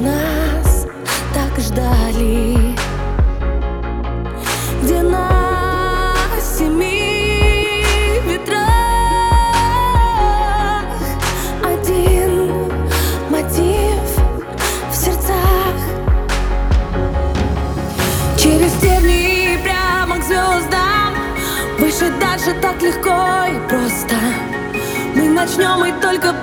нас так ждали, где на семи ветрах один мотив в сердцах. Через тернии прямо к звездам, выше, дальше так легко и просто. Мы начнем и только